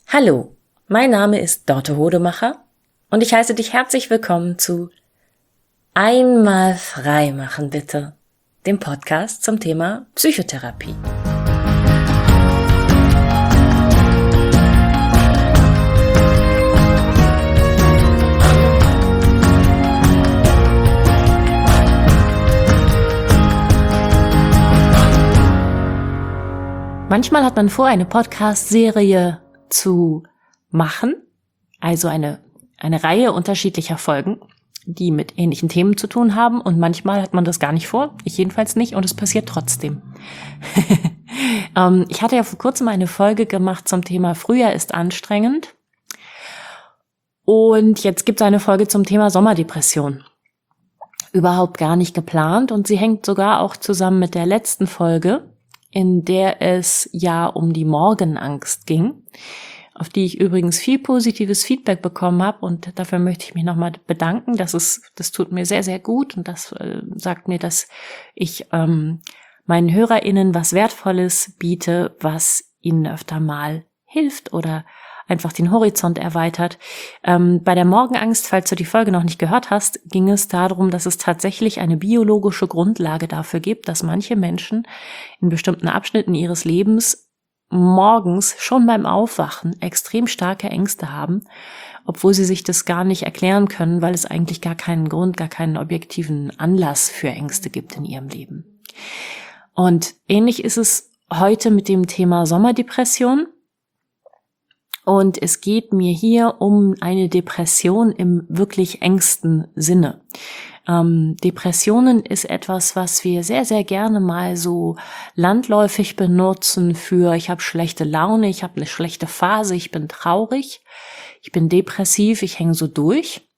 Hallo, mein Name ist Dorte Hodemacher und ich heiße dich herzlich willkommen zu Einmal frei machen bitte, dem Podcast zum Thema Psychotherapie. Manchmal hat man vor, eine Podcast-Serie zu machen, also eine Reihe unterschiedlicher Folgen, die mit ähnlichen Themen zu tun haben, und manchmal hat man das gar nicht vor, ich jedenfalls nicht, und es passiert trotzdem. Ich hatte ja vor kurzem eine Folge gemacht zum Thema Frühjahr ist anstrengend, und jetzt gibt es eine Folge zum Thema Sommerdepression. Überhaupt gar nicht geplant, und sie hängt sogar auch zusammen mit der letzten Folge, in der es ja um die Morgenangst ging, auf die ich übrigens viel positives Feedback bekommen habe, und dafür möchte ich mich nochmal bedanken. Das tut mir sehr, sehr gut, und das sagt mir, dass ich meinen HörerInnen was Wertvolles biete, was ihnen öfter mal hilft oder einfach den Horizont erweitert. Bei der Morgenangst, falls du die Folge noch nicht gehört hast, ging es darum, dass es tatsächlich eine biologische Grundlage dafür gibt, dass manche Menschen in bestimmten Abschnitten ihres Lebens morgens schon beim Aufwachen extrem starke Ängste haben, obwohl sie sich das gar nicht erklären können, weil es eigentlich gar keinen Grund, gar keinen objektiven Anlass für Ängste gibt in ihrem Leben. Und ähnlich ist es heute mit dem Thema Sommerdepression. Und es geht mir hier um eine Depression im wirklich engsten Sinne. Depressionen ist etwas, was wir sehr, sehr gerne mal so landläufig benutzen für: ich habe schlechte Laune, ich habe eine schlechte Phase, ich bin traurig, ich bin depressiv, ich hänge so durch.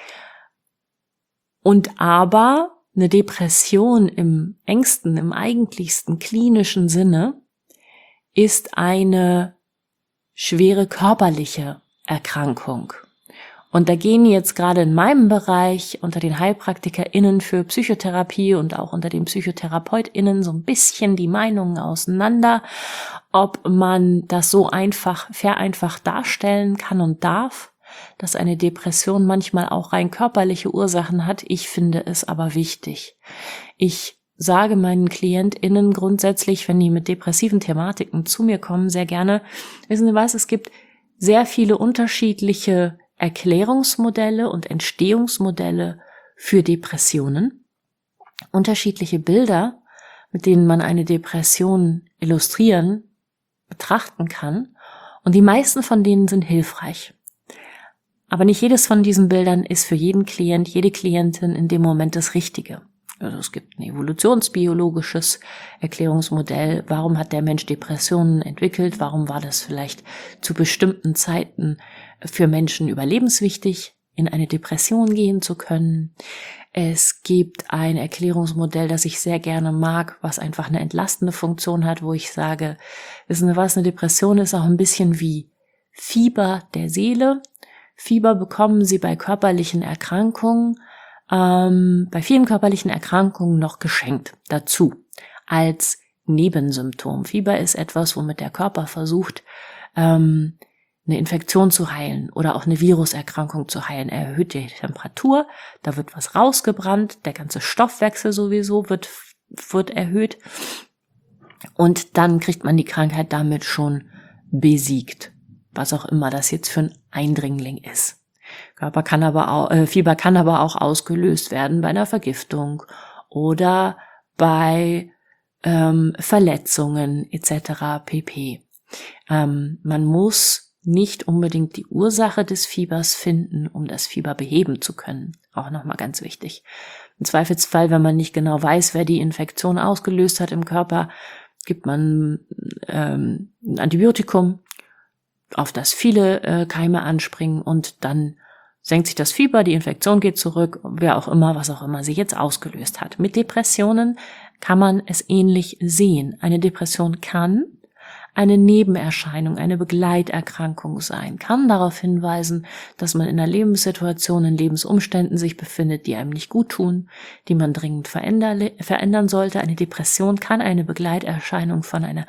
Und aber eine Depression im engsten, im eigentlichsten klinischen Sinne ist eine schwere körperliche Erkrankung. Und da gehen jetzt gerade in meinem Bereich unter den HeilpraktikerInnen für Psychotherapie und auch unter den PsychotherapeutInnen so ein bisschen die Meinungen auseinander, ob man das so vereinfacht darstellen kann und darf, dass eine Depression manchmal auch rein körperliche Ursachen hat. Ich finde es aber wichtig. Ich sage meinen KlientInnen grundsätzlich, wenn die mit depressiven Thematiken zu mir kommen, sehr gerne: Wissen Sie was, es gibt sehr viele unterschiedliche Erklärungsmodelle und Entstehungsmodelle für Depressionen, unterschiedliche Bilder, mit denen man eine Depression illustrieren, betrachten kann, und die meisten von denen sind hilfreich. Aber nicht jedes von diesen Bildern ist für jeden Klient, jede Klientin in dem Moment das Richtige. Also es gibt ein evolutionsbiologisches Erklärungsmodell. Warum hat der Mensch Depressionen entwickelt? Warum war das vielleicht zu bestimmten Zeiten für Menschen überlebenswichtig, in eine Depression gehen zu können? Es gibt ein Erklärungsmodell, das ich sehr gerne mag, was einfach eine entlastende Funktion hat, wo ich sage: Wissen Sie was, eine Depression ist auch ein bisschen wie Fieber der Seele. Fieber bekommen Sie bei körperlichen Erkrankungen, bei vielen körperlichen Erkrankungen noch geschenkt dazu als Nebensymptom. Fieber ist etwas, womit der Körper versucht, eine Infektion zu heilen oder auch eine Viruserkrankung zu heilen. Er erhöht die Temperatur, da wird was rausgebrannt, der ganze Stoffwechsel sowieso wird erhöht, und dann kriegt man die Krankheit damit schon besiegt, was auch immer das jetzt für ein Eindringling ist. Fieber kann aber auch ausgelöst werden bei einer Vergiftung oder bei Verletzungen etc. pp. Man muss nicht unbedingt die Ursache des Fiebers finden, um das Fieber beheben zu können. Auch nochmal ganz wichtig. Im Zweifelsfall, wenn man nicht genau weiß, wer die Infektion ausgelöst hat im Körper, gibt man ein Antibiotikum, auf das viele Keime anspringen, und dann senkt sich das Fieber, die Infektion geht zurück, was auch immer sie jetzt ausgelöst hat. Mit Depressionen kann man es ähnlich sehen. Eine Depression kann eine Nebenerscheinung, eine Begleiterkrankung sein, kann darauf hinweisen, dass man in einer Lebenssituation, in Lebensumständen sich befindet, die einem nicht gut tun, die man dringend verändern sollte. Eine Depression kann eine Begleiterscheinung von einer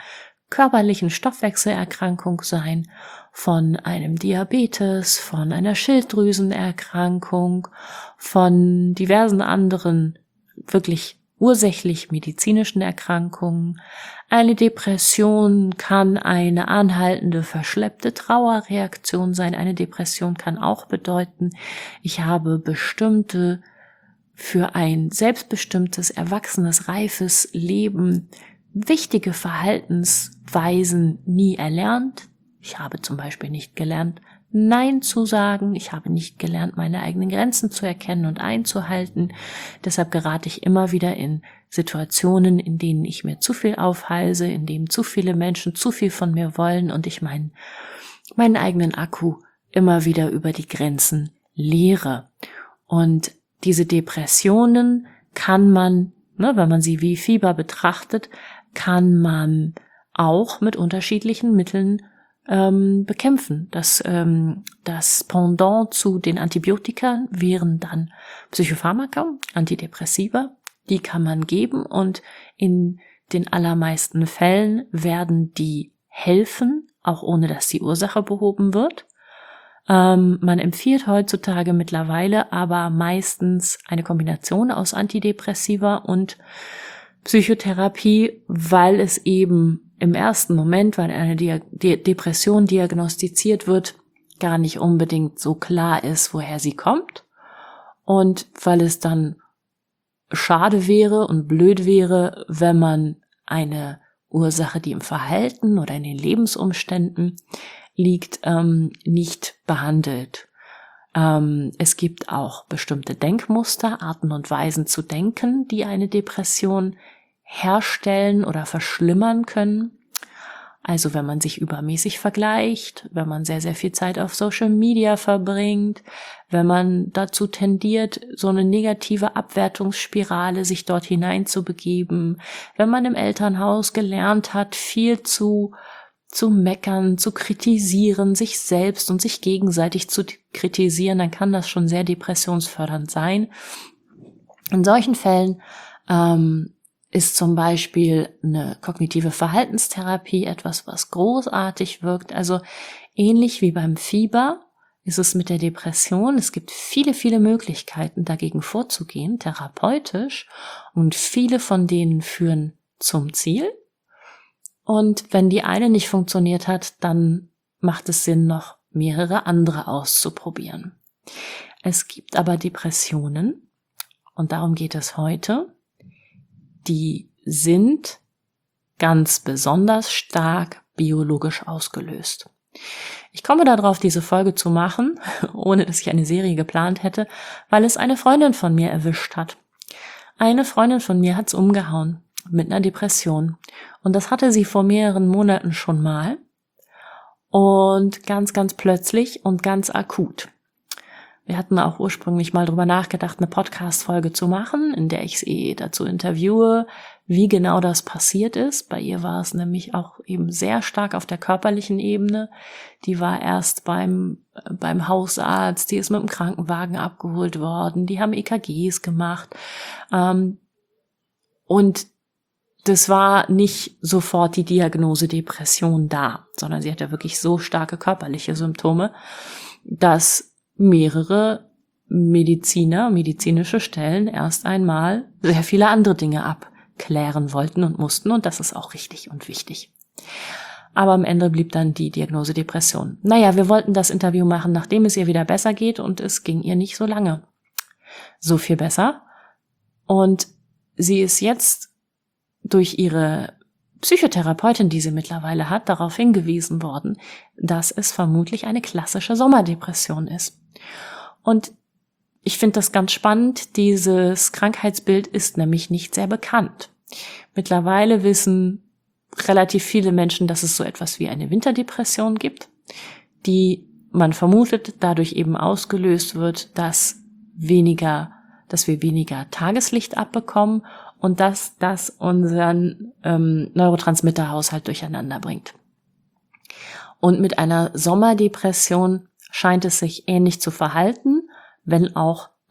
körperlichen Stoffwechselerkrankung sein, von einem Diabetes, von einer Schilddrüsenerkrankung, von diversen anderen wirklich ursächlich medizinischen Erkrankungen. Eine Depression kann eine anhaltende, verschleppte Trauerreaktion sein. Eine Depression kann auch bedeuten, ich habe bestimmte, für ein selbstbestimmtes, erwachsenes, reifes Leben wichtige Verhaltensweisen nie erlernt. Ich habe zum Beispiel nicht gelernt, Nein zu sagen. Ich habe nicht gelernt, meine eigenen Grenzen zu erkennen und einzuhalten. Deshalb gerate ich immer wieder in Situationen, in denen ich mir zu viel aufhalse, in denen zu viele Menschen zu viel von mir wollen und ich meinen eigenen Akku immer wieder über die Grenzen leere. Und diese Depressionen kann man, wenn man sie wie Fieber betrachtet, kann man auch mit unterschiedlichen Mitteln bekämpfen. Das Pendant zu den Antibiotika wären dann Psychopharmaka, Antidepressiva. Die kann man geben und in den allermeisten Fällen werden die helfen, auch ohne dass die Ursache behoben wird. Man empfiehlt heutzutage mittlerweile aber meistens eine Kombination aus Antidepressiva und Psychotherapie, weil es eben im ersten Moment, wenn eine Depression diagnostiziert wird, gar nicht unbedingt so klar ist, woher sie kommt und weil es dann schade wäre und blöd wäre, wenn man eine Ursache, die im Verhalten oder in den Lebensumständen liegt, nicht behandelt. Es gibt auch bestimmte Denkmuster, Arten und Weisen zu denken, die eine Depression herstellen oder verschlimmern können. Also wenn man sich übermäßig vergleicht, wenn man sehr, sehr viel Zeit auf Social Media verbringt, wenn man dazu tendiert, so eine negative Abwertungsspirale sich dort hineinzubegeben, wenn man im Elternhaus gelernt hat, viel zu meckern, zu kritisieren, sich selbst und sich gegenseitig zu kritisieren, dann kann das schon sehr depressionsfördernd sein. In solchen Fällen ist zum Beispiel eine kognitive Verhaltenstherapie etwas, was großartig wirkt. Also ähnlich wie beim Fieber ist es mit der Depression. Es gibt viele, viele Möglichkeiten, dagegen vorzugehen, therapeutisch. Und viele von denen führen zum Ziel. Und wenn die eine nicht funktioniert hat, dann macht es Sinn, noch mehrere andere auszuprobieren. Es gibt aber Depressionen, und darum geht es heute, die sind ganz besonders stark biologisch ausgelöst. Ich komme darauf, diese Folge zu machen, ohne dass ich eine Serie geplant hätte, weil es eine Freundin von mir erwischt hat. Eine Freundin von mir hat's umgehauen mit einer Depression. Und das hatte sie vor mehreren Monaten schon mal. Und ganz, ganz plötzlich und ganz akut. Wir hatten auch ursprünglich mal drüber nachgedacht, eine Podcast-Folge zu machen, in der ich sie dazu interviewe, wie genau das passiert ist. Bei ihr war es nämlich auch eben sehr stark auf der körperlichen Ebene. Die war erst beim Hausarzt, die ist mit dem Krankenwagen abgeholt worden, die haben EKGs gemacht. Und das war nicht sofort die Diagnose Depression da, sondern sie hatte wirklich so starke körperliche Symptome, dass mehrere medizinische Stellen erst einmal sehr viele andere Dinge abklären wollten und mussten, und das ist auch richtig und wichtig. Aber am Ende blieb dann die Diagnose Depression. Naja, wir wollten das Interview machen, nachdem es ihr wieder besser geht, und es ging ihr nicht so lange. So viel besser. Und sie ist jetzt durch ihre Psychotherapeutin, die sie mittlerweile hat, darauf hingewiesen worden, dass es vermutlich eine klassische Sommerdepression ist. Und ich finde das ganz spannend. Dieses Krankheitsbild ist nämlich nicht sehr bekannt. Mittlerweile wissen relativ viele Menschen, dass es so etwas wie eine Winterdepression gibt, die man vermutet dadurch eben ausgelöst wird, dass wir weniger Tageslicht abbekommen und dass das unseren Neurotransmitterhaushalt durcheinander bringt. Und mit einer Sommerdepression scheint es sich ähnlich zu verhalten, wenn auch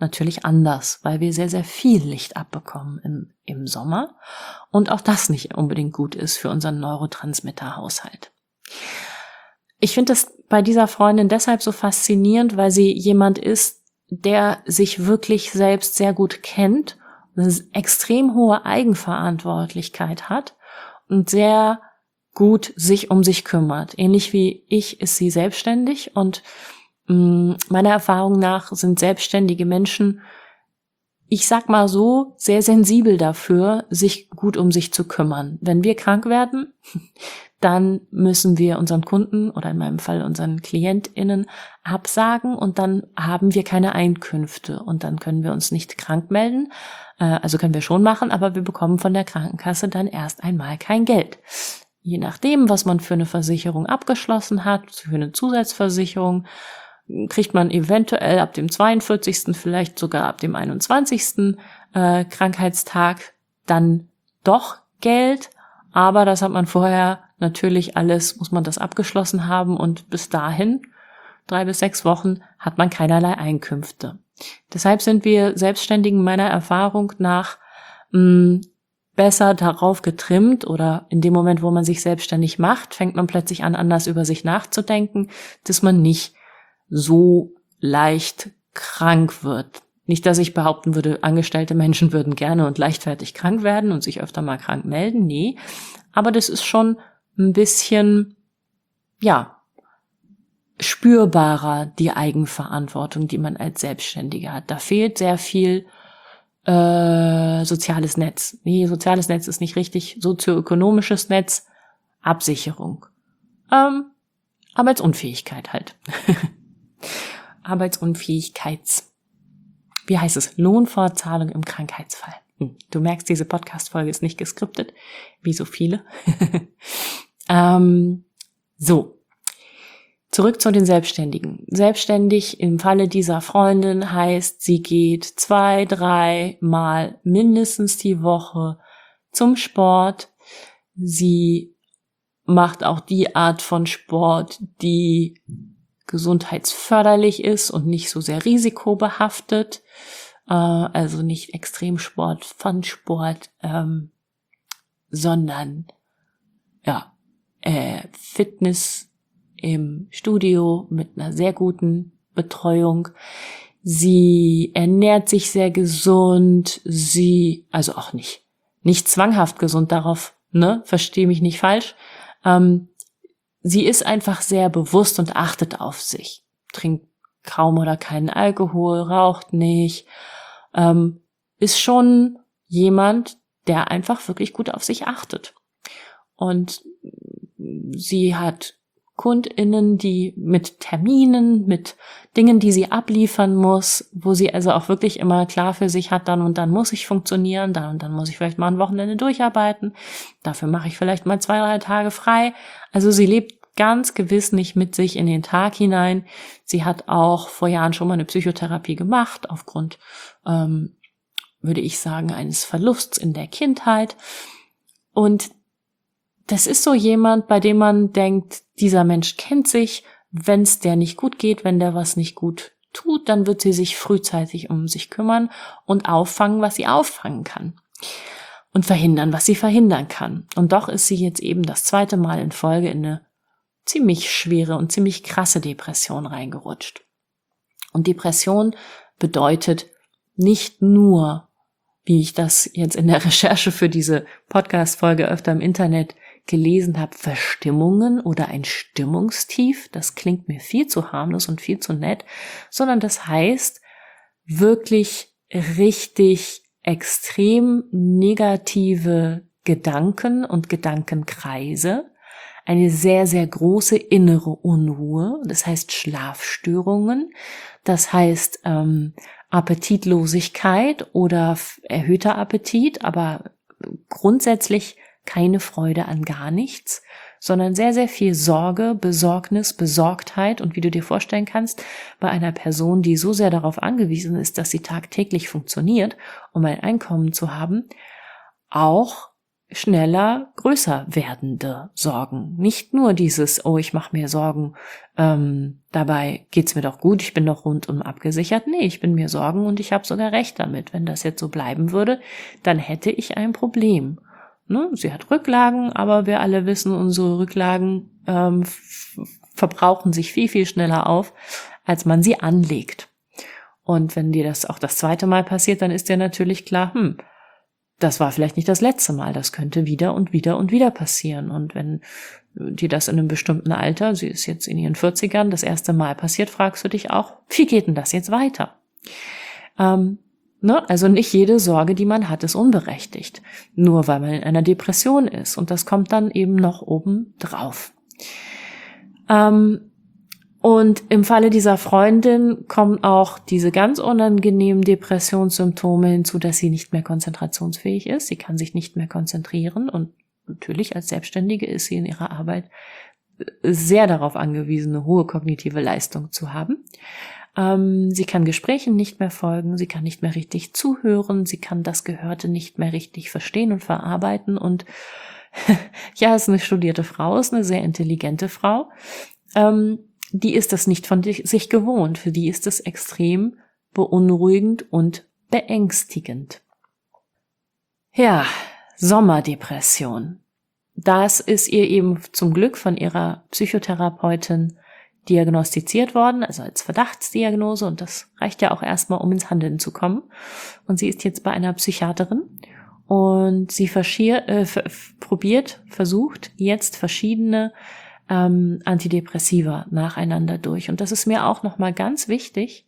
natürlich anders, weil wir sehr, sehr viel Licht abbekommen im Sommer und auch das nicht unbedingt gut ist für unseren Neurotransmitterhaushalt. Ich finde das bei dieser Freundin deshalb so faszinierend, weil sie jemand ist, der sich wirklich selbst sehr gut kennt, eine extrem hohe Eigenverantwortlichkeit hat und sehr gut sich um sich kümmert. Ähnlich wie ich ist sie selbstständig und meiner Erfahrung nach sind selbstständige Menschen, ich sag mal so, sehr sensibel dafür, sich gut um sich zu kümmern. Wenn wir krank werden, dann müssen wir unseren Kunden oder in meinem Fall unseren KlientInnen absagen und dann haben wir keine Einkünfte und dann können wir uns nicht krank melden. Also können wir schon machen, aber wir bekommen von der Krankenkasse dann erst einmal kein Geld. Je nachdem, was man für eine Versicherung abgeschlossen hat, für eine Zusatzversicherung, kriegt man eventuell ab dem 42., vielleicht sogar ab dem 21. Krankheitstag dann doch Geld, aber das hat man vorher natürlich alles, muss man das abgeschlossen haben und bis dahin, 3 bis 6 Wochen, hat man keinerlei Einkünfte. Deshalb sind wir Selbstständigen meiner Erfahrung nach besser darauf getrimmt oder in dem Moment, wo man sich selbstständig macht, fängt man plötzlich an, anders über sich nachzudenken, dass man nicht so leicht krank wird. Nicht, dass ich behaupten würde, angestellte Menschen würden gerne und leichtfertig krank werden und sich öfter mal krank melden. Nee, aber das ist schon ein bisschen, spürbarer, die Eigenverantwortung, die man als Selbstständiger hat. Da fehlt sehr viel soziales Netz. Nee, soziales Netz ist nicht richtig. Sozioökonomisches Netz, Absicherung. Arbeitsunfähigkeit halt. Wie heißt es? Lohnfortzahlung im Krankheitsfall. Du merkst, diese Podcast-Folge ist nicht geskriptet, wie so viele. So, zurück zu den Selbstständigen. Selbstständig im Falle dieser Freundin heißt, sie geht 2-3 Mal mindestens die Woche zum Sport. Sie macht auch die Art von Sport, die gesundheitsförderlich ist und nicht so sehr risikobehaftet, also nicht Extremsport, Fun-Sport, sondern Fitness im Studio mit einer sehr guten Betreuung. Sie ernährt sich sehr gesund, also auch nicht zwanghaft gesund, darauf, verstehe mich nicht falsch. Sie ist einfach sehr bewusst und achtet auf sich. Trinkt kaum oder keinen Alkohol, raucht nicht. Ist schon jemand, der einfach wirklich gut auf sich achtet. Und sie hat KundInnen, die mit Terminen, mit Dingen, die sie abliefern muss, wo sie also auch wirklich immer klar für sich hat, dann und dann muss ich funktionieren, dann und dann muss ich vielleicht mal ein Wochenende durcharbeiten, dafür mache ich vielleicht mal 2-3 Tage frei. Also sie lebt ganz gewiss nicht mit sich in den Tag hinein. Sie hat auch vor Jahren schon mal eine Psychotherapie gemacht, aufgrund, würde ich sagen, eines Verlusts in der Kindheit. Und das ist so jemand, bei dem man denkt, dieser Mensch kennt sich, wenn es der nicht gut geht, wenn der was nicht gut tut, dann wird sie sich frühzeitig um sich kümmern und auffangen, was sie auffangen kann. Und verhindern, was sie verhindern kann. Und doch ist sie jetzt eben das 2. Mal in Folge in eine ziemlich schwere und ziemlich krasse Depression reingerutscht. Und Depression bedeutet nicht nur, wie ich das jetzt in der Recherche für diese Podcast-Folge öfter im Internet gelesen habe, Verstimmungen oder ein Stimmungstief, das klingt mir viel zu harmlos und viel zu nett, sondern das heißt wirklich richtig extrem negative Gedanken und Gedankenkreise, eine sehr, sehr große innere Unruhe, das heißt Schlafstörungen, das heißt Appetitlosigkeit oder erhöhter Appetit, aber grundsätzlich keine Freude an gar nichts, sondern sehr, sehr viel Sorge, Besorgnis, Besorgtheit und wie du dir vorstellen kannst, bei einer Person, die so sehr darauf angewiesen ist, dass sie tagtäglich funktioniert, um ein Einkommen zu haben, auch schneller größer werdende Sorgen. Nicht nur dieses, oh, ich mache mir Sorgen, dabei geht's mir doch gut, ich bin doch rundum abgesichert. Nee, ich bin mir Sorgen und ich habe sogar recht damit. Wenn das jetzt so bleiben würde, dann hätte ich ein Problem. Ne? Sie hat Rücklagen, aber wir alle wissen, unsere Rücklagen verbrauchen sich viel, viel schneller auf, als man sie anlegt. Und wenn dir das auch das zweite Mal passiert, dann ist dir natürlich klar, das war vielleicht nicht das letzte Mal, das könnte wieder und wieder und wieder passieren. Und wenn dir das in einem bestimmten Alter, sie ist jetzt in ihren 40ern, das erste Mal passiert, fragst du dich auch, wie geht denn das jetzt weiter? Also nicht jede Sorge, die man hat, ist unberechtigt, nur weil man in einer Depression ist. Und das kommt dann eben noch oben drauf. Und im Falle dieser Freundin kommen auch diese ganz unangenehmen Depressionssymptome hinzu, dass sie nicht mehr konzentrationsfähig ist. Sie kann sich nicht mehr konzentrieren und natürlich als Selbstständige ist sie in ihrer Arbeit sehr darauf angewiesen, eine hohe kognitive Leistung zu haben. Sie kann Gesprächen nicht mehr folgen, sie kann nicht mehr richtig zuhören, sie kann das Gehörte nicht mehr richtig verstehen und verarbeiten und ja, ist eine studierte Frau, ist eine sehr intelligente Frau. Die ist das nicht von sich gewohnt. Für die ist es extrem beunruhigend und beängstigend. Ja, Sommerdepression. Das ist ihr eben zum Glück von ihrer Psychotherapeutin diagnostiziert worden, also als Verdachtsdiagnose, und das reicht ja auch erstmal, um ins Handeln zu kommen. Und sie ist jetzt bei einer Psychiaterin und sie versucht jetzt verschiedene Antidepressiva nacheinander durch. Und das ist mir auch nochmal ganz wichtig,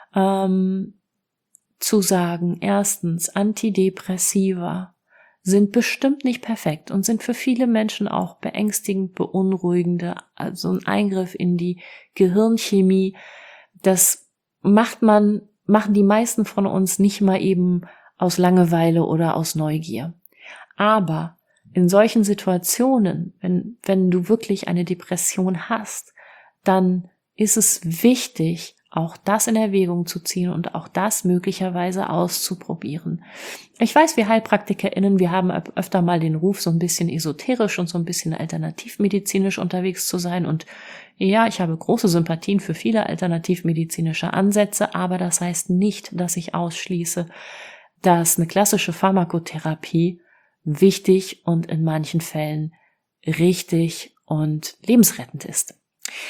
zu sagen, erstens, Antidepressiva sind bestimmt nicht perfekt und sind für viele Menschen auch beängstigend, beunruhigende, also ein Eingriff in die Gehirnchemie. Das machen die meisten von uns nicht mal eben aus Langeweile oder aus Neugier. Aber in solchen Situationen, wenn du wirklich eine Depression hast, dann ist es wichtig, auch das in Erwägung zu ziehen und auch das möglicherweise auszuprobieren. Ich weiß, wir HeilpraktikerInnen, wir haben öfter mal den Ruf, so ein bisschen esoterisch und so ein bisschen alternativmedizinisch unterwegs zu sein. Und ja, ich habe große Sympathien für viele alternativmedizinische Ansätze, aber das heißt nicht, dass ich ausschließe, dass eine klassische Pharmakotherapie wichtig und in manchen Fällen richtig und lebensrettend ist.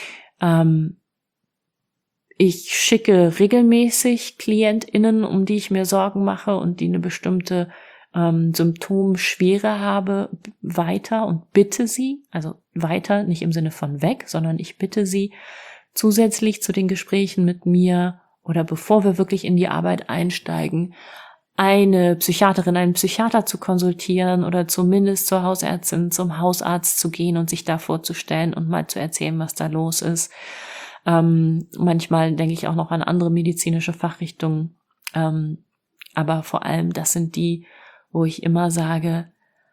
Ich schicke regelmäßig KlientInnen, um die ich mir Sorgen mache und die eine bestimmte Symptomschwere habe, weiter und bitte sie, also weiter, nicht im Sinne von weg, sondern ich bitte sie, zusätzlich zu den Gesprächen mit mir oder bevor wir wirklich in die Arbeit einsteigen, eine Psychiaterin, einen Psychiater zu konsultieren oder zumindest zur Hausärztin, zum Hausarzt zu gehen und sich da vorzustellen und mal zu erzählen, was da los ist. Manchmal denke ich auch noch an andere medizinische Fachrichtungen, aber vor allem das sind die, wo ich immer sage,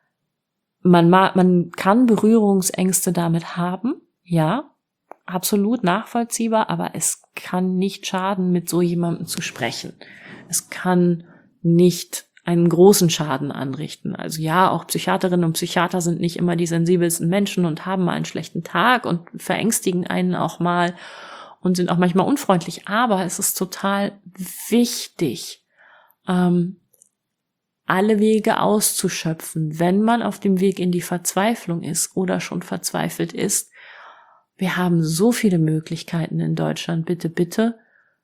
man kann Berührungsängste damit haben, ja, absolut nachvollziehbar, aber es kann nicht schaden, mit so jemandem zu sprechen. Es kann nicht einen großen Schaden anrichten. Also ja, auch Psychiaterinnen und Psychiater sind nicht immer die sensibelsten Menschen und haben mal einen schlechten Tag und verängstigen einen auch mal und sind auch manchmal unfreundlich. Aber es ist total wichtig, alle Wege auszuschöpfen, wenn man auf dem Weg in die Verzweiflung ist oder schon verzweifelt ist. Wir haben so viele Möglichkeiten in Deutschland. Bitte, bitte.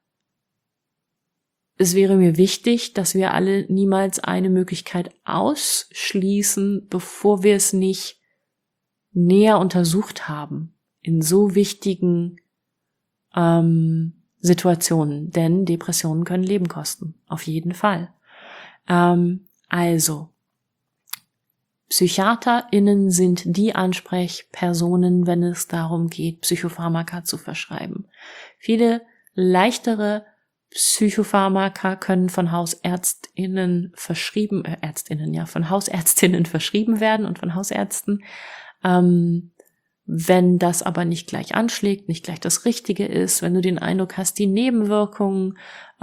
Es wäre mir wichtig, dass wir alle niemals eine Möglichkeit ausschließen, bevor wir es nicht näher untersucht haben in so wichtigen Situationen. Denn Depressionen können Leben kosten, auf jeden Fall. Also, PsychiaterInnen sind die Ansprechpersonen, wenn es darum geht, Psychopharmaka zu verschreiben. Viele leichtere Psychopharmaka können von Hausärztinnen verschrieben, von Hausärztinnen verschrieben werden und von Hausärzten. Wenn das aber nicht gleich anschlägt, nicht gleich das Richtige ist, wenn du den Eindruck hast, die Nebenwirkungen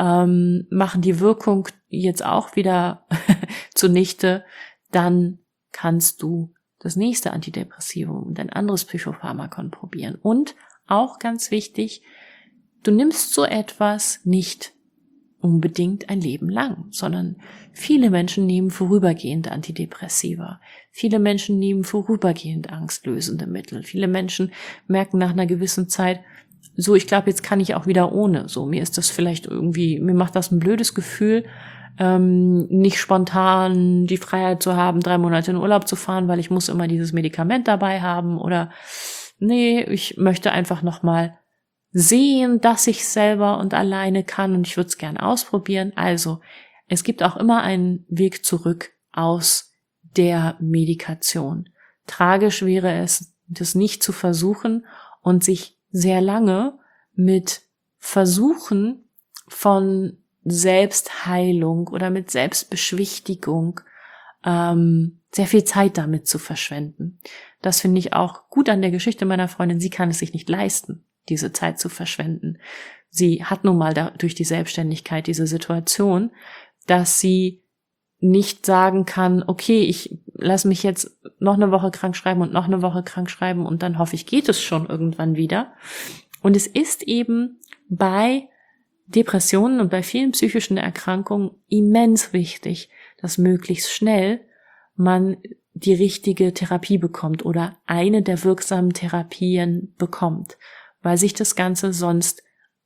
machen die Wirkung jetzt auch wieder zunichte, dann kannst du das nächste Antidepressivum und ein anderes Psychopharmakon probieren. Und auch ganz wichtig, du nimmst so etwas nicht unbedingt ein Leben lang, sondern viele Menschen nehmen vorübergehend Antidepressiva. Viele Menschen nehmen vorübergehend angstlösende Mittel. Viele Menschen merken nach einer gewissen Zeit, so, ich glaube, jetzt kann ich auch wieder ohne. So, mir ist das vielleicht irgendwie, mir macht das ein blödes Gefühl, nicht spontan die Freiheit zu haben, 3 Monate in Urlaub zu fahren, weil ich muss immer dieses Medikament dabei haben, oder nee, ich möchte einfach nochmal sehen, dass ich selber und alleine kann, und ich würde es gern ausprobieren. Also, es gibt auch immer einen Weg zurück aus der Medikation. Tragisch wäre es, das nicht zu versuchen und sich sehr lange mit Versuchen von Selbstheilung oder mit Selbstbeschwichtigung sehr viel Zeit damit zu verschwenden. Das finde ich auch gut an der Geschichte meiner Freundin. Sie kann es sich nicht leisten, diese Zeit zu verschwenden. Sie hat nun mal durch die Selbstständigkeit diese Situation, dass sie nicht sagen kann, okay, ich lasse mich jetzt noch eine Woche krank schreiben und noch eine Woche krank schreiben und dann hoffe ich, geht es schon irgendwann wieder. Und es ist eben bei Depressionen und bei vielen psychischen Erkrankungen immens wichtig, dass möglichst schnell man die richtige Therapie bekommt oder eine der wirksamen Therapien bekommt, weil sich das Ganze sonst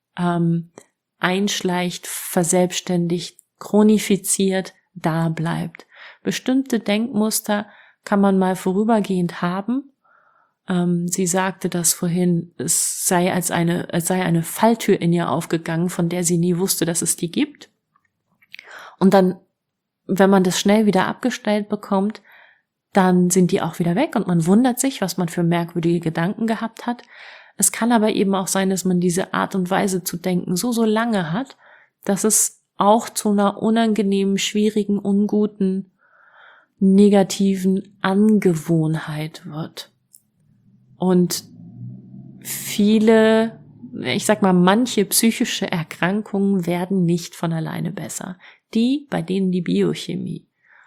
einschleicht, verselbstständigt, chronifiziert, da bleibt. Bestimmte Denkmuster kann man mal vorübergehend haben. Sie sagte das vorhin, es sei eine Falltür in ihr aufgegangen, von der sie nie wusste, dass es die gibt. Und dann, wenn man das schnell wieder abgestellt bekommt, dann sind die auch wieder weg und man wundert sich, was man für merkwürdige Gedanken gehabt hat. Es kann aber eben auch sein, dass man diese Art und Weise zu denken so lange hat, dass es auch zu einer unangenehmen, schwierigen, unguten, negativen Angewohnheit wird. Und manche psychische Erkrankungen werden nicht von alleine besser. Die, bei denen die Biochemie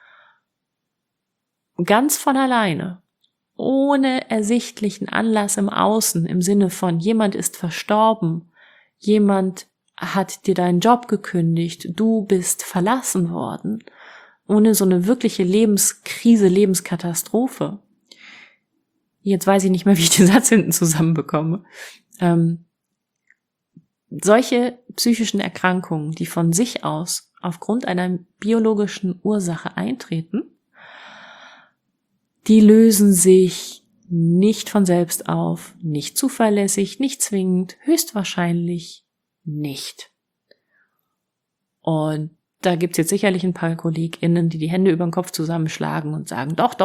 ganz von alleine, ohne ersichtlichen Anlass im Außen, im Sinne von jemand ist verstorben, jemand hat dir deinen Job gekündigt, du bist verlassen worden, ohne so eine wirkliche Lebenskrise, Lebenskatastrophe. Jetzt weiß ich nicht mehr, wie ich den Satz hinten zusammenbekomme. Solche psychischen Erkrankungen, die von sich aus aufgrund einer biologischen Ursache eintreten, die lösen sich nicht von selbst auf, nicht zuverlässig, nicht zwingend, höchstwahrscheinlich nicht. Und da gibt's jetzt sicherlich ein paar KollegInnen, die Hände über den Kopf zusammenschlagen und sagen, doch.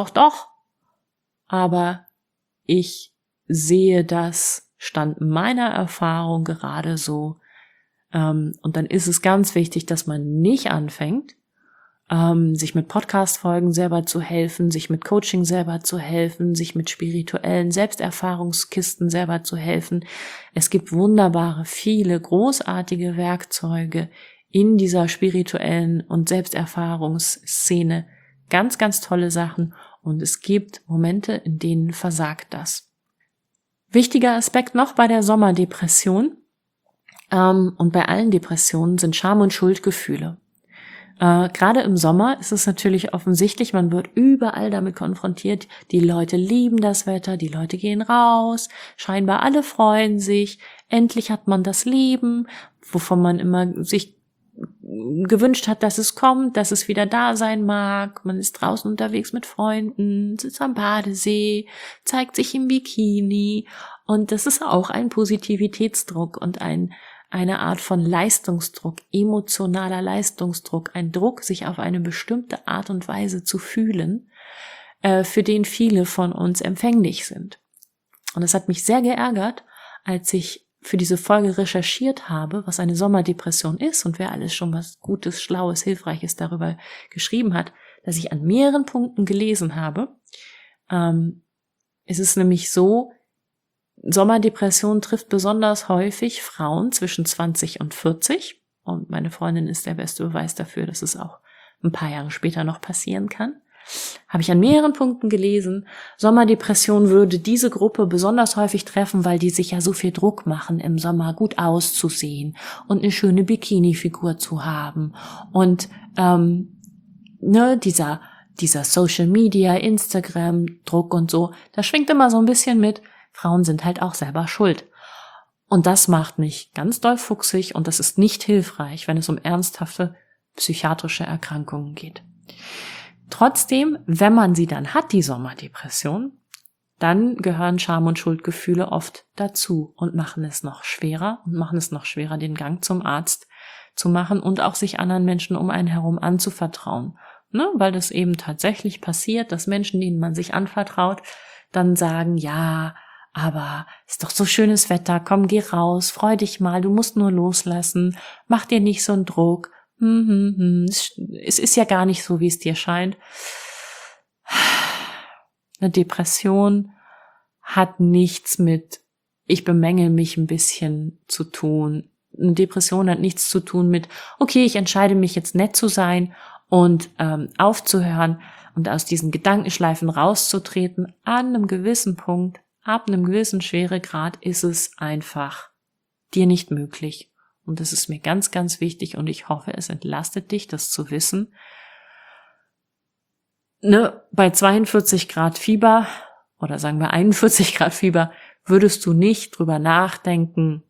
Aber ich sehe das Stand meiner Erfahrung gerade so. Und dann ist es ganz wichtig, dass man nicht anfängt, sich mit Podcast-Folgen selber zu helfen, sich mit Coaching selber zu helfen, sich mit spirituellen Selbsterfahrungskisten selber zu helfen. Es gibt wunderbare, viele großartige Werkzeuge in dieser spirituellen und Selbsterfahrungsszene. Ganz, ganz tolle Sachen. Und es gibt Momente, in denen versagt das. Wichtiger Aspekt noch bei der Sommerdepression und bei allen Depressionen sind Scham- und Schuldgefühle. Gerade im Sommer ist es natürlich offensichtlich, man wird überall damit konfrontiert, die Leute lieben das Wetter, die Leute gehen raus, scheinbar alle freuen sich, endlich hat man das Leben, wovon man immer sich gewünscht hat, dass es kommt, dass es wieder da sein mag, man ist draußen unterwegs mit Freunden, sitzt am Badesee, zeigt sich im Bikini und das ist auch ein Positivitätsdruck und eine Art von Leistungsdruck, emotionaler Leistungsdruck, ein Druck, sich auf eine bestimmte Art und Weise zu fühlen, für den viele von uns empfänglich sind. Und es hat mich sehr geärgert, als ich für diese Folge recherchiert habe, was eine Sommerdepression ist und wer alles schon was Gutes, Schlaues, Hilfreiches darüber geschrieben hat, dass ich an mehreren Punkten gelesen habe. Es ist nämlich so, Sommerdepression trifft besonders häufig Frauen zwischen 20 und 40 und meine Freundin ist der beste Beweis dafür, dass es auch ein paar Jahre später noch passieren kann. Habe ich an mehreren Punkten gelesen. Sommerdepression würde diese Gruppe besonders häufig treffen, weil die sich ja so viel Druck machen, im Sommer gut auszusehen und eine schöne Bikini-Figur zu haben. Und dieser Social Media, Instagram, Druck und so, da schwingt immer so ein bisschen mit, Frauen sind halt auch selber schuld. Und das macht mich ganz doll fuchsig und das ist nicht hilfreich, wenn es um ernsthafte psychiatrische Erkrankungen geht. Trotzdem, wenn man sie dann hat, die Sommerdepression, dann gehören Scham- und Schuldgefühle oft dazu und machen es noch schwerer den Gang zum Arzt zu machen und auch sich anderen Menschen um einen herum anzuvertrauen. Ne? Weil das eben tatsächlich passiert, dass Menschen, denen man sich anvertraut, dann sagen, ja, aber ist doch so schönes Wetter, komm, geh raus, freu dich mal, du musst nur loslassen, mach dir nicht so einen Druck. Es ist ja gar nicht so, wie es dir scheint. Eine Depression hat nichts mit, ich bemängel mich ein bisschen zu tun. Eine Depression hat nichts zu tun mit, okay, ich entscheide mich jetzt nett zu sein und aufzuhören und aus diesen Gedankenschleifen rauszutreten. An einem gewissen Punkt, ab einem gewissen Schweregrad ist es einfach dir nicht möglich. Und das ist mir ganz, ganz wichtig und ich hoffe, es entlastet dich, das zu wissen. Bei 42 Grad Fieber oder sagen wir 41 Grad Fieber würdest du nicht drüber nachdenken,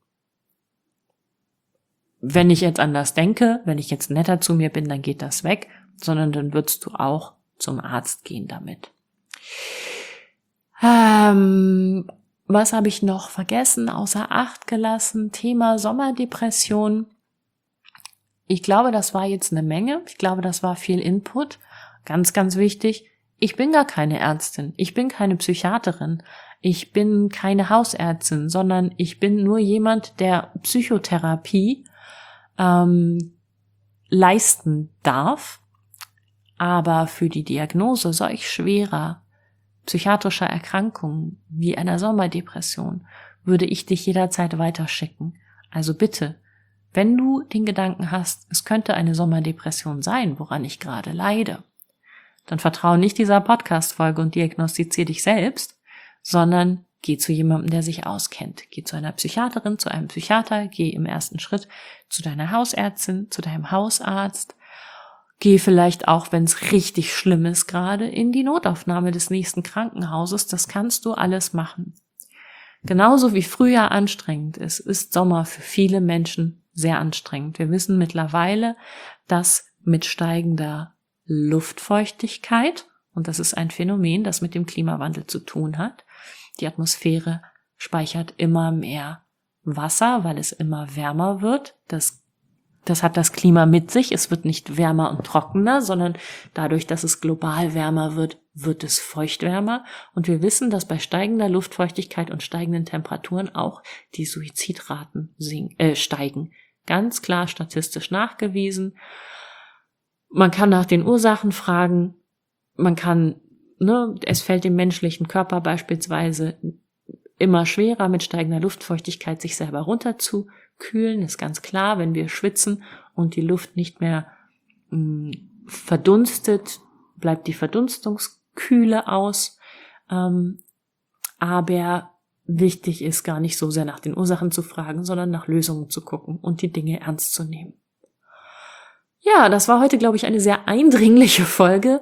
wenn ich jetzt anders denke, wenn ich jetzt netter zu mir bin, dann geht das weg, sondern dann würdest du auch zum Arzt gehen damit. Was habe ich noch vergessen, außer Acht gelassen? Thema Sommerdepression. Ich glaube, das war jetzt eine Menge. Ich glaube, das war viel Input. Ganz, ganz wichtig. Ich bin gar keine Ärztin. Ich bin keine Psychiaterin. Ich bin keine Hausärztin, sondern ich bin nur jemand, der Psychotherapie leisten darf. Aber für die Diagnose solch schwerer psychiatrischer Erkrankungen wie einer Sommerdepression würde ich dich jederzeit weiterschicken. Also bitte, wenn du den Gedanken hast, es könnte eine Sommerdepression sein, woran ich gerade leide, dann vertraue nicht dieser Podcast-Folge und diagnostiziere dich selbst, sondern geh zu jemandem, der sich auskennt. Geh zu einer Psychiaterin, zu einem Psychiater, geh im ersten Schritt zu deiner Hausärztin, zu deinem Hausarzt. Geh vielleicht auch, wenn es richtig schlimm ist, gerade in die Notaufnahme des nächsten Krankenhauses. Das kannst du alles machen. Genauso wie Frühjahr anstrengend ist Sommer für viele Menschen sehr anstrengend. Wir wissen mittlerweile, dass mit steigender Luftfeuchtigkeit, und das ist ein Phänomen, das mit dem Klimawandel zu tun hat, die Atmosphäre speichert immer mehr Wasser, weil es immer wärmer wird. Das hat das Klima mit sich. Es wird nicht wärmer und trockener, sondern dadurch, dass es global wärmer wird, wird es feuchtwärmer. Und wir wissen, dass bei steigender Luftfeuchtigkeit und steigenden Temperaturen auch die Suizidraten steigen. Ganz klar statistisch nachgewiesen. Man kann nach den Ursachen fragen. Man kann, es fällt dem menschlichen Körper beispielsweise immer schwerer, mit steigender Luftfeuchtigkeit sich selber runterzukühlen. Ist ganz klar, wenn wir schwitzen und die Luft nicht mehr verdunstet, bleibt die Verdunstungskühle aus. Aber wichtig ist gar nicht so sehr nach den Ursachen zu fragen, sondern nach Lösungen zu gucken und die Dinge ernst zu nehmen. Ja, das war heute, glaube ich, eine sehr eindringliche Folge.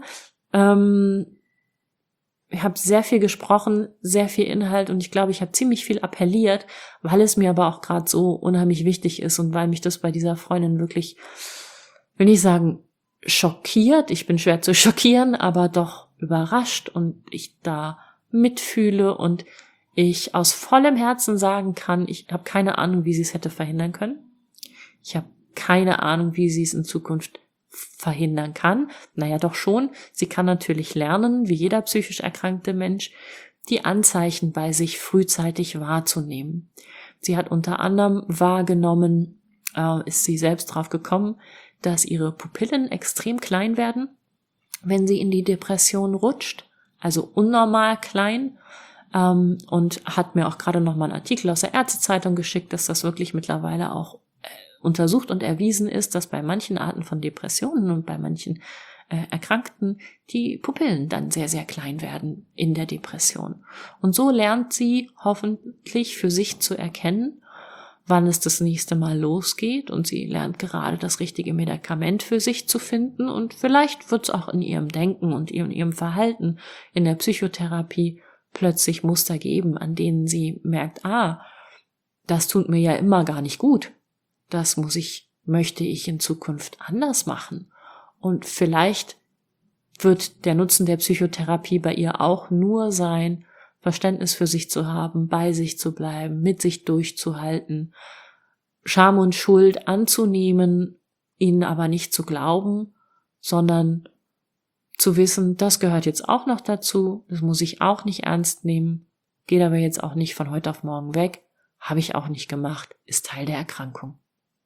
Ich habe sehr viel gesprochen, sehr viel Inhalt und ich glaube, ich habe ziemlich viel appelliert, weil es mir aber auch gerade so unheimlich wichtig ist und weil mich das bei dieser Freundin wirklich, will nicht sagen, schockiert. Ich bin schwer zu schockieren, aber doch überrascht und ich da mitfühle und ich aus vollem Herzen sagen kann, ich habe keine Ahnung, wie sie es hätte verhindern können. Ich habe keine Ahnung, wie sie es in Zukunft verhindern kann. Naja, doch schon. Sie kann natürlich lernen, wie jeder psychisch erkrankte Mensch, die Anzeichen bei sich frühzeitig wahrzunehmen. Sie hat unter anderem wahrgenommen, ist sie selbst drauf gekommen, dass ihre Pupillen extrem klein werden, wenn sie in die Depression rutscht, also unnormal klein, und hat mir auch gerade nochmal einen Artikel aus der Ärztezeitung geschickt, dass das wirklich mittlerweile auch untersucht und erwiesen ist, dass bei manchen Arten von Depressionen und bei manchen Erkrankten die Pupillen dann sehr, sehr klein werden in der Depression. Und so lernt sie hoffentlich für sich zu erkennen, wann es das nächste Mal losgeht, und sie lernt gerade das richtige Medikament für sich zu finden, und vielleicht wird es auch in ihrem Denken und in ihrem Verhalten in der Psychotherapie plötzlich Muster geben, an denen sie merkt, das tut mir ja immer gar nicht gut. Das möchte ich in Zukunft anders machen. Und vielleicht wird der Nutzen der Psychotherapie bei ihr auch nur sein, Verständnis für sich zu haben, bei sich zu bleiben, mit sich durchzuhalten, Scham und Schuld anzunehmen, ihnen aber nicht zu glauben, sondern zu wissen, das gehört jetzt auch noch dazu, das muss ich auch nicht ernst nehmen, geht aber jetzt auch nicht von heute auf morgen weg, habe ich auch nicht gemacht, ist Teil der Erkrankung.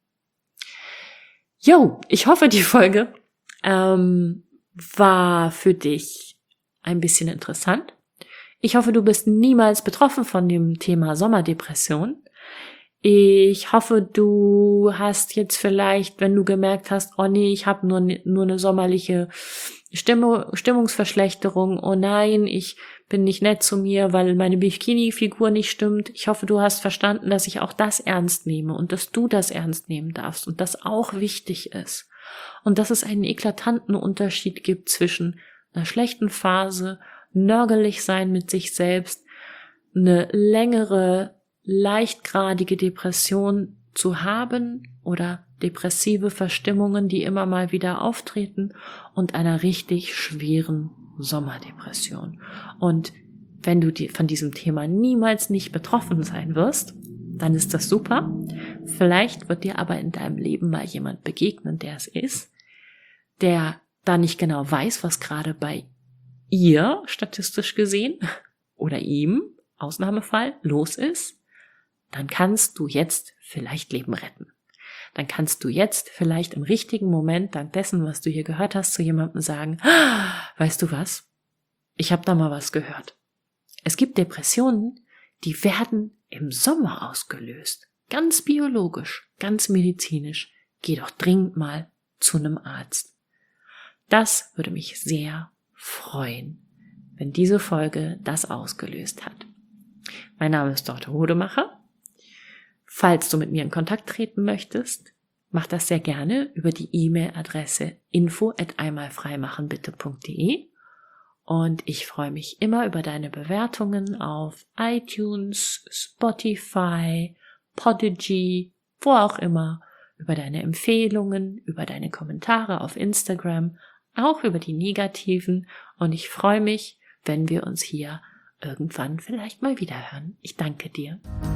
Ich hoffe, die Folge war für dich ein bisschen interessant. Ich hoffe, du bist niemals betroffen von dem Thema Sommerdepression. Ich hoffe, du hast jetzt vielleicht, wenn du gemerkt hast, oh nee, ich habe nur eine sommerliche Stimmungsverschlechterung, oh nein, ich bin nicht nett zu mir, weil meine Bikini-Figur nicht stimmt. Ich hoffe, du hast verstanden, dass ich auch das ernst nehme und dass du das ernst nehmen darfst und das auch wichtig ist. Und dass es einen eklatanten Unterschied gibt zwischen einer schlechten Phase, nörgelig sein mit sich selbst, eine längere, leichtgradige Depression zu haben oder depressive Verstimmungen, die immer mal wieder auftreten, und einer richtig schweren Sommerdepression. Und wenn du von diesem Thema niemals nicht betroffen sein wirst, dann ist das super. Vielleicht wird dir aber in deinem Leben mal jemand begegnen, der es ist, der da nicht genau weiß, was gerade bei ihr, statistisch gesehen, oder ihm, Ausnahmefall, los ist. Dann kannst du jetzt vielleicht Leben retten. Dann kannst du jetzt vielleicht im richtigen Moment, dank dessen, was du hier gehört hast, zu jemandem sagen, weißt du was? Ich habe da mal was gehört. Es gibt Depressionen, die werden im Sommer ausgelöst. Ganz biologisch, ganz medizinisch. Geh doch dringend mal zu einem Arzt. Das würde mich sehr freuen, wenn diese Folge das ausgelöst hat. Mein Name ist Dr. Hodemacher. Falls du mit mir in Kontakt treten möchtest, mach das sehr gerne über die E-Mail-Adresse info@einmalfreimachenbitte.de, und ich freue mich immer über deine Bewertungen auf iTunes, Spotify, Podigy, wo auch immer, über deine Empfehlungen, über deine Kommentare auf Instagram, auch über die negativen, und ich freue mich, wenn wir uns hier irgendwann vielleicht mal wieder hören. Ich danke dir.